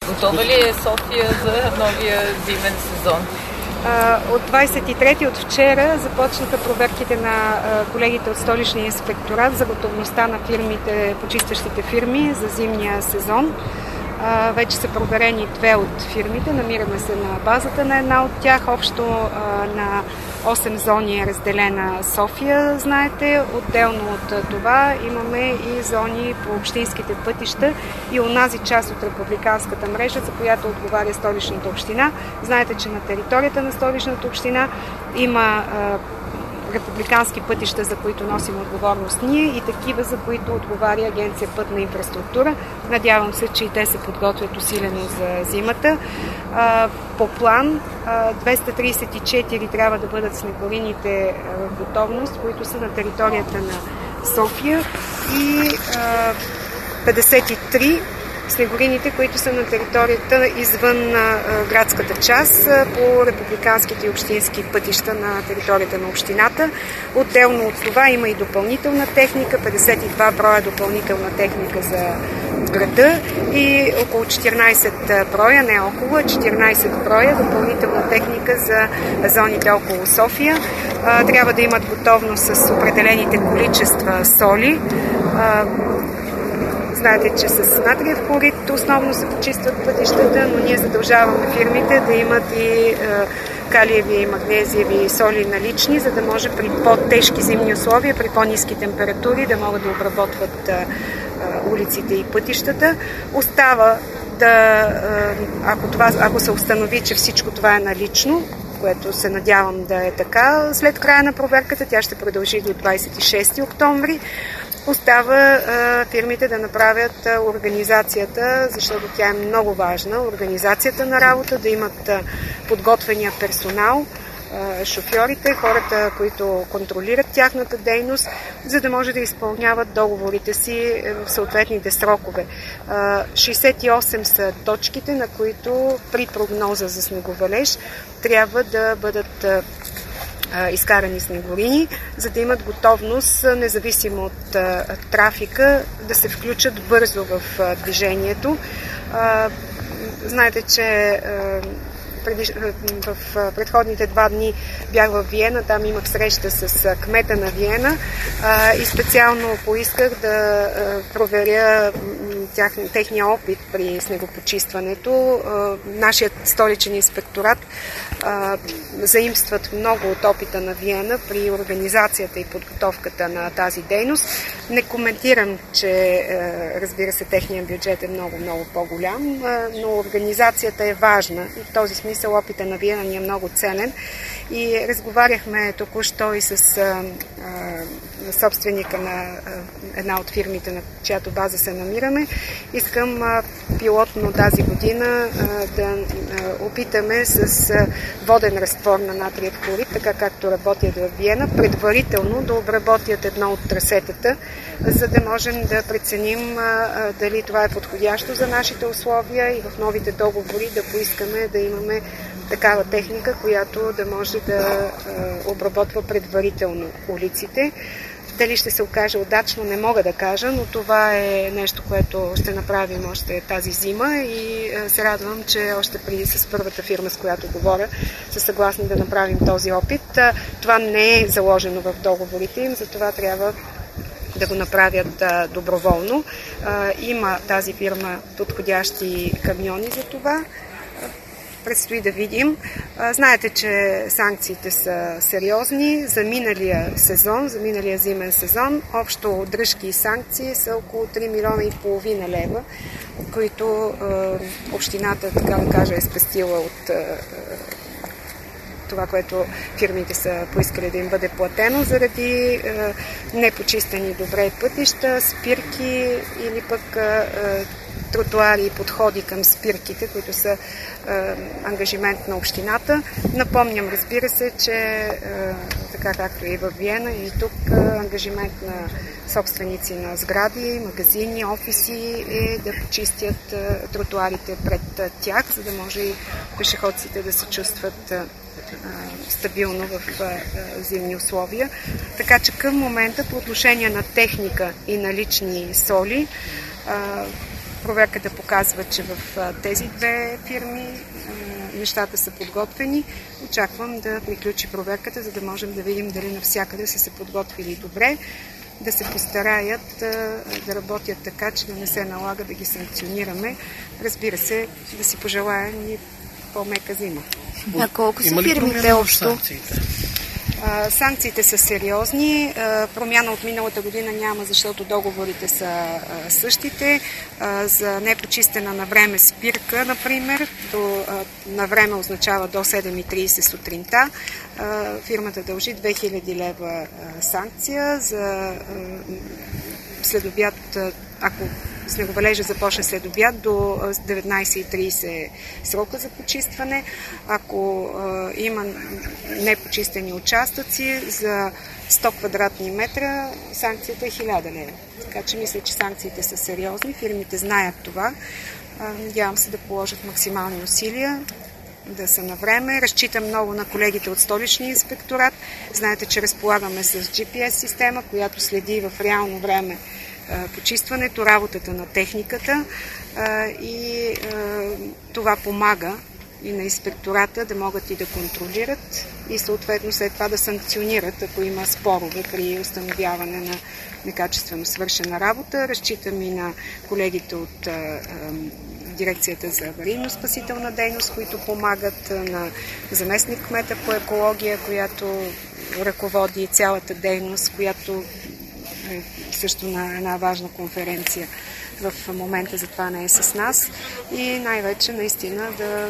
Готова ли е София за новия зимен сезон? От 23-ти, от вчера, започнаха проверките на колегите от Столичния инспекторат за готовността на фирмите, почистващите фирми за зимния сезон. Вече са проверени 2 от фирмите. Намираме се на базата на една от тях. Общо на 8 зони е разделена София, знаете. Отделно от това имаме и зони по общинските пътища и онази част от републиканската мрежа, за която отговаря Столичната община. Знаете, че на територията на Столичната община има републикански пътища, за които носим отговорност ние, и такива, за които отговаря Агенция Пътна инфраструктура. Надявам се, че и те се подготвят усилено за зимата. По план 234 трябва да бъдат снегорините в готовност, които са на територията на София, и 53 снегорините, които са на територията извън градската част по републиканските и общински пътища на територията на общината. Отделно от това има и допълнителна техника, 52 броя допълнителна техника за града и около 14 броя, не около, 14 броя допълнителна техника за зоните около София. Трябва да имат готовност с определените количества соли. Знаете, че с натриев хлорид основно се почистват пътищата, но ние задължаваме фирмите да имат и калиеви и магнезиеви соли налични, за да може при по-тежки зимни условия, при по-ниски температури да могат да обработват улиците и пътищата. Остава да, ако се установи, че всичко това е налично, което се надявам да е така, след края на проверката, тя ще продължи до 26 октомври, остава фирмите да направят организацията, защото тя е много важна, организацията на работа, да имат подготвения персонал, шофьорите, хората, които контролират тяхната дейност, за да може да изпълняват договорите си в съответните срокове. 68 са точките, на които при прогноза за снеговалеж трябва да бъдат изкарани снегорини, за да имат готовност, независимо от трафика, да се включат бързо в движението. Знаете, че в предходните 2 дни бях в Виена, там имах среща с кмета на Виена и специално поисках да проверя техния опит при снегопочистването. Нашият столичен инспекторат заимстват много от опита на Виена при организацията и подготовката на тази дейност. Не коментирам, че разбира се, техният бюджет е много по-голям, но организацията е важна и в този смисъл опита на Виена ни е много ценен. И разговаряхме току-що и с собственика на една от фирмите, на чиято база се намираме. Искам пилотно тази година да опитаме с воден разтвор на натриев хлорид, така както работят в Виена, предварително да обработят едно от трасетата, за да можем да преценим дали това е подходящо за нашите условия и в новите договори да поискаме да имаме такава техника, която да може да обработва предварително улиците. Дали ще се окаже удачно, не мога да кажа, но това е нещо, което ще направим още тази зима и се радвам, че още с първата фирма, с която говоря, са съгласни да направим този опит. Това не е заложено в договорите им, затова трябва да го направят доброволно. Има тази фирма подходящи камиони за това. Предстои да видим. Знаете, че санкциите са сериозни. За миналия сезон, за миналия зимен сезон, общо дръжки и санкции са около 3,5 милиона лева, които общината, така да кажа, е спестила от това, което фирмите са поискали да им бъде платено заради непочистени добре пътища, спирки или пък тротуари и подходи към спирките, които са ангажимент на общината. Напомням, разбира се, че така както и в Виена, и тук ангажимент на собственици на сгради, магазини, офиси е да почистят тротуарите пред тях, за да може и пешеходците да се чувстват стабилно в зимни условия. Така че към момента по отношение на техника и на лични соли Проверката показва, че в тези две фирми нещата са подготвени. Очаквам да приключи проверката, за да можем да видим дали навсякъде са се подготвили добре, да се постараят да работят така, че да не се налага да ги санкционираме. Разбира се, да си пожелаем и по-мека зима. А колко са фирмите общо? Санкциите са сериозни. Промяна от миналата година няма, защото договорите са същите. За непочистена на време спирка, например, на време означава до 7:30 сутринта. Фирмата дължи 2000 лева санкция. За следобед, ако снеговалежа започне след обяд, до 19:30 срока за почистване. Ако има непочистени участъци за 100 квадратни метра, санкцията е 1000 лева. Така че мисля, че санкциите са сериозни. Фирмите знаят това. Надявам се да положат максимални усилия, да са на време. Разчитам много на колегите от Столичния инспекторат. Знаете, че разполагаме с GPS система, която следи в реално време почистването, работата на техниката и това помага и на инспектората да могат и да контролират и съответно след това да санкционират, ако има спорове при установяване на некачествено свършена работа. Разчитам и на колегите от Дирекцията за аварийно-спасителна дейност, които помагат, на заместник кмета по екология, която ръководи цялата дейност, която също на една важна конференция в момента, затова не е с нас. И най-вече наистина да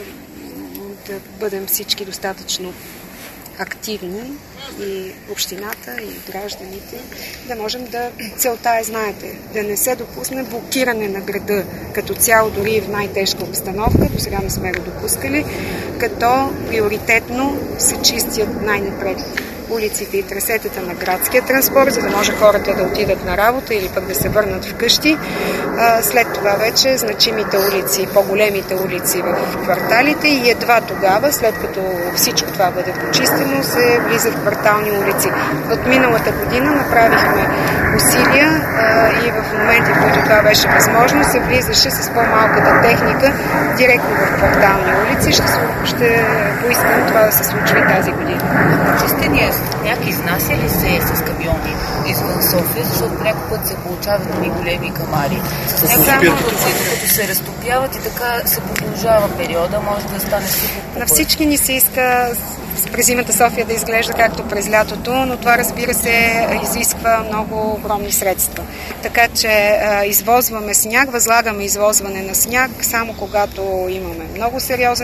бъдем всички достатъчно активни, и общината, и гражданите, да можем да... Целта е, знаете, да не се допусне блокиране на града като цяло, дори и в най-тежка обстановка, до сега не сме го допускали, като приоритетно се чистят най-напред улиците и трасетата на градския транспорт, за да може хората да отидат на работа или пък да се върнат вкъщи. След това вече значимите улици, по-големите улици в кварталите и едва тогава, след като всичко това бъде почистено, се влизат в квартални улици. От миналата година направихме усилия и в моменти, в които това беше възможно, се влизаше с по-малката техника директно в квартални улици. Ще поискам това да се случва и тази година. Чистения сняг изнася ли се с камиони извън София, защото някой път се получават и големи камари. С някои като се разтопяват и така се продължава периода, може да стане супер. На всички ни се иска през зимата София да изглежда както през лятото, но това, разбира се, изисква много огромни средства. Така че извозваме сняг, възлагаме извозване на сняг само когато имаме много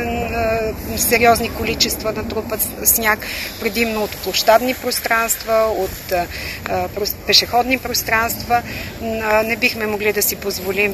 сериозни количества натрупат сняг, предимно от площадни пространства, от пешеходни пространства. Не бихме могли да си позволим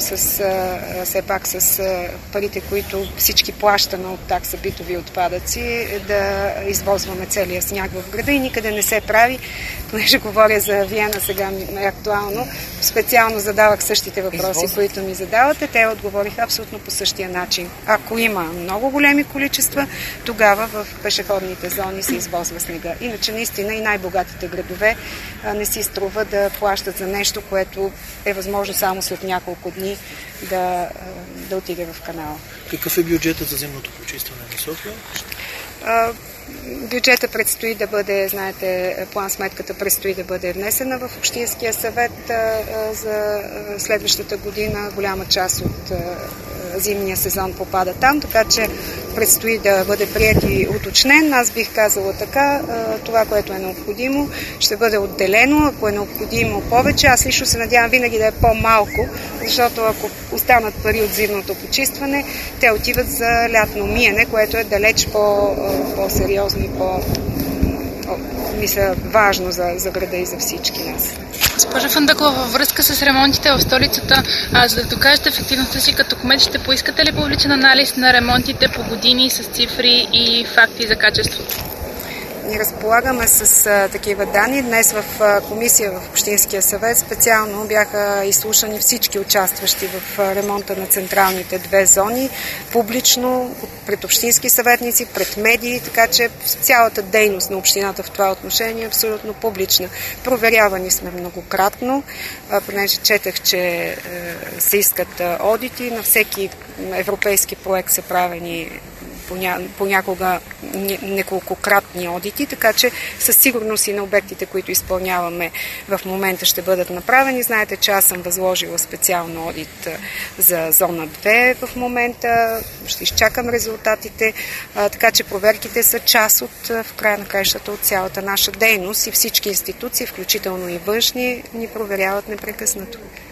все пак с парите, които всички плащаме от такса битови отпадъци, да извозваме целия сняг в града и никъде не се прави. Понеже говоря за Виена, сега ми е актуално. Специално задавах същите въпроси, които ми задавате. Те отговориха абсолютно по същия начин. Ако има много големи количества, тогава в пешеходните зони се извозва снега. Иначе наистина и най-богатите градове не си струва да плащат за нещо, което е възможно само след няколко дни да отиде в канала. Какъв е бюджетът за зимното почистване на София? Бюджета предстои да бъде, знаете, план-сметката предстои да бъде внесена в Общинския съвет за следващата година. Голяма част от зимния сезон попада там, така че предстои да бъде приет и уточнен. Аз бих казала така, това, което е необходимо, ще бъде отделено, ако е необходимо повече. Аз лично се надявам винаги да е по-малко, защото ако останат пари от зимното почистване, те отиват за лятно миене, което е далеч по-сериозно и мисля, важно за града и за всички нас. Госпожа Фандъкова, във връзка с ремонтите в столицата, за да докажете ефективността си като кмет, ще поискате ли публичен анализ на ремонтите по години с цифри и факти за качеството? ни разполагаме с такива данни. Днес в комисия в Общинския съвет специално бяха изслушани всички участващи в ремонта на централните две зони, публично, пред общински съветници, пред медии, така че цялата дейност на общината в това отношение е абсолютно публична. Проверявани сме многократно, понеже четах, че се искат одити. На всеки европейски проект са правени понякога неколкократни одити, така че със сигурност и на обектите, които изпълняваме в момента, ще бъдат направени. Знаете, че аз съм възложила специално одит за зона 2 в момента. Ще изчакам резултатите, така че проверките са част от, в края на краищата, от цялата наша дейност и всички институции, включително и външни, ни проверяват непрекъснато.